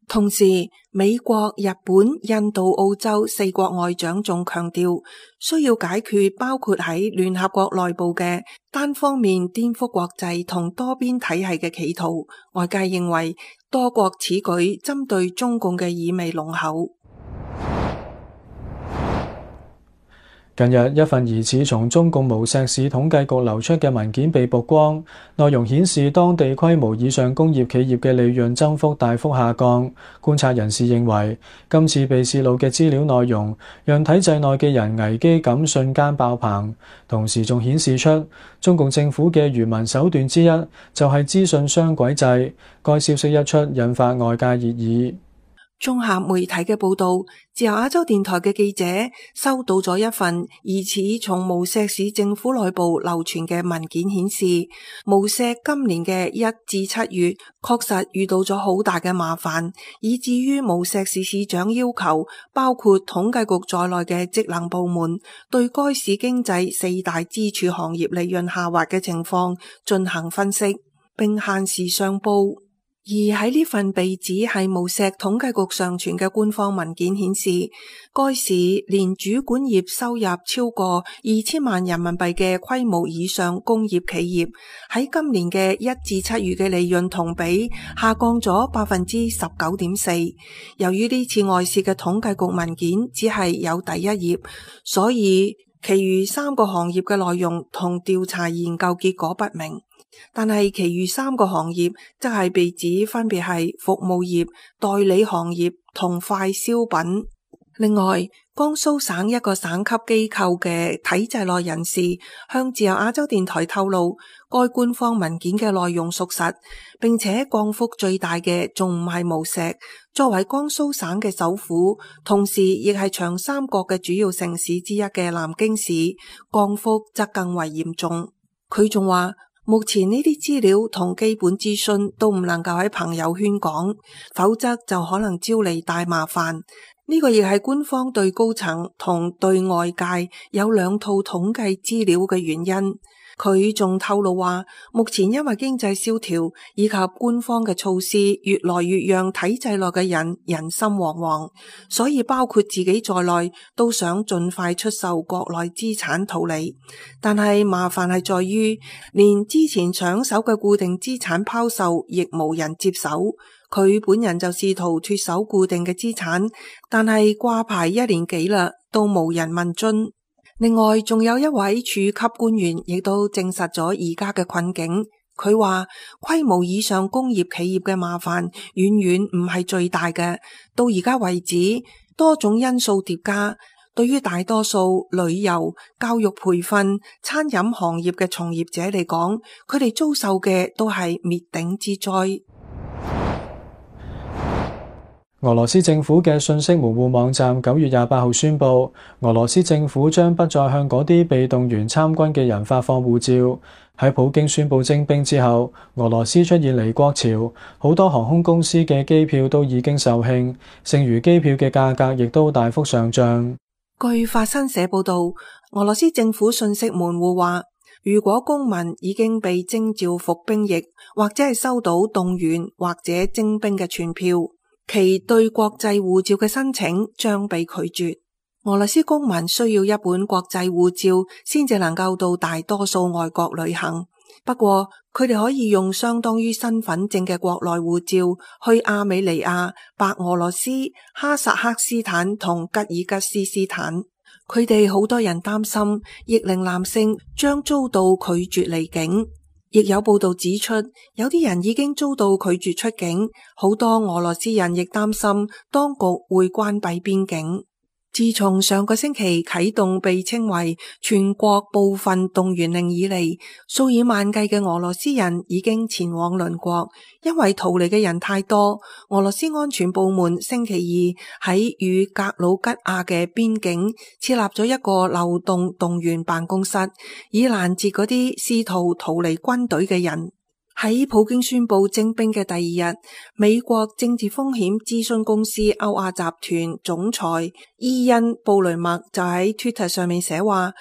同時，美國、日本、印度、澳洲4國外長仲強調，需要解決包括喺聯合國內部嘅單方面顛覆國際同多邊體系嘅企圖。外界認為，多國此舉針對中共嘅意味濃厚。 近日，一份疑似從中共無錫市統計局流出嘅文件被曝光，內容顯示當地規模以上工業企業嘅利潤增幅大幅下降。觀察人士認為，今次被泄露嘅資料內容，讓體制內嘅人危機感瞬間爆棚，同時仲顯示出中共政府嘅愚民手段之一，就係資訊雙軌制。該消息一出，引發外界熱議。 綜合媒體嘅報道，自由亞洲電台嘅記者收到咗一份疑似從無錫市政府內部流傳嘅文件，顯示無錫今年嘅1至7月確實遇到咗好大嘅麻煩，以至於無錫市市長要求包括統計局在內嘅職能部門對該市經濟4大支柱行業利潤下滑嘅情況進行分析，並限時上報。而喺呢份被指係無錫統計局上傳嘅官方文件顯示，該市連主管業收入超過2000萬人民幣嘅規模以上工業企業，喺今年嘅1至7月嘅利潤同比下降咗 19.4%。由於呢次外泄嘅統計局文件只係有第1頁，所以其餘3個行業嘅內容同調查研究結果不明。但係其餘3個行業則係被指分別係服務業、代理行業同快消品。另外，江蘇省一個省級機構嘅體制內人士向自由亞洲電台透露，該官方文件嘅內容屬實，並且降幅最大嘅仲唔係無錫，作為江蘇省嘅首府，同時亦係長三角嘅主要城市之一嘅南京市，降幅則更為嚴重。佢仲話，目前呢啲資料同基本資訊都唔能夠喺朋友圈講，否則就可能招嚟大麻煩。呢個亦係官方對高層同對外界有2套統計資料嘅原因。佢仲透露話，目前因為經濟蕭條以及官方嘅措施越來越讓體制內嘅人人心惶惶，所以包括自己在內都想盡快出售國內資產逃離。但係麻煩係在於，連之前搶手嘅固定資產拋售亦無人接手。佢本人就試圖脫手固定嘅資產，但係掛牌1年幾啦，都無人問津。另外，仲有一位處級官員亦都證實咗而家嘅困境。佢話，規模以上工業企業嘅麻煩遠遠唔係最大嘅，到而家為止，多種因素疊加，對於大多數旅遊、教育培訓、餐飲行業嘅從業者嚟講，佢哋遭受嘅都係滅頂之災。 俄羅斯政府嘅信息門戶網站9月28號宣布，俄羅斯政府將不再向嗰啲被動員參軍嘅人發放護照。喺普京宣布徵兵之後，俄羅斯出現離國潮，好多航空公司嘅機票都已經售罄，剩餘機票嘅價格亦都大幅上漲。 據法新社報道，俄羅斯政府信息門戶話，如果公民已經被徵召服兵役，或者係收到動員或者徵兵嘅傳票，其對國際護照嘅申請將被拒絕。俄羅斯公民需要一本國際護照先至能夠到大多數外國旅行。不過，佢哋可以用相當於身份證嘅國內護照去亞美尼亞、白俄羅斯、哈薩克斯坦同吉爾吉斯斯坦。佢哋好多人擔心適齡男性將遭到拒絕離境。亦有報道指出，有啲人已經遭到拒絕出境，好多俄羅斯人亦擔心當局會關閉邊境。自從上個星期啟動被稱為全國部分動員令以嚟，數以萬計嘅俄羅斯人已經前往鄰國，因為逃離嘅人太多。俄羅斯安全部門星期二喺與格魯吉亞嘅邊境設立咗一個流動動員辦公室，以攔截嗰啲試圖逃離軍隊嘅人。喺普京宣布徵兵嘅第2日，美國政治風險諮詢公司歐亞集團總裁伊恩布雷默就喺 Twitter 上面寫話：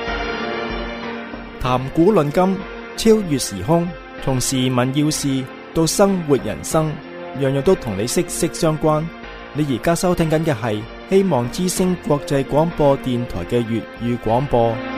談古論今，超越時空，從時聞要事， 到生活人生，樣樣都同你息息相關。你而家收聽緊嘅係希望之聲國際廣播電台嘅粵語廣播。